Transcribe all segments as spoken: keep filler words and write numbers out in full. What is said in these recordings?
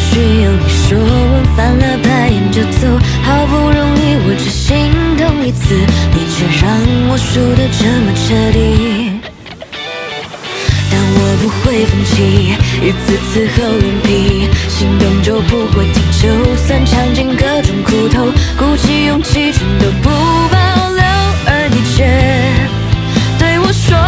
需要你说完翻了白眼就走，好不容易我只心动一次，你却让我输得这么彻底。但我不会放弃，一次次厚脸皮，心动就不会停，就算尝尽各种苦头，鼓起勇气全都不保留，而你却对我说，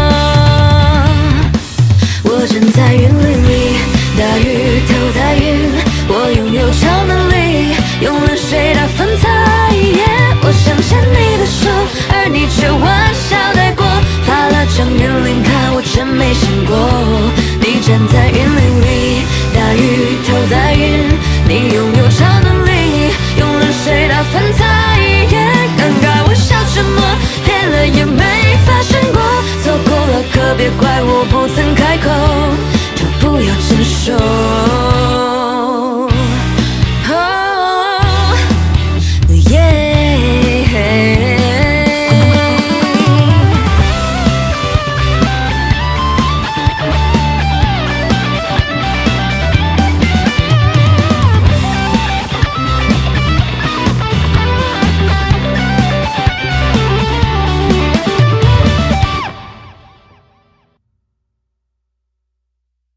我站在云林里，大雨都在晕，我拥有超能力，用了水打粉彩。我想牵你的手，而你却玩笑带过，发了张云林卡，我真没想过。你站在云林里，大雨都在晕，你拥有超能力，用了水打粉彩。尴尬我笑沉默，骗了也没发生过，错过了可别怪我不曾开口，就不要承受。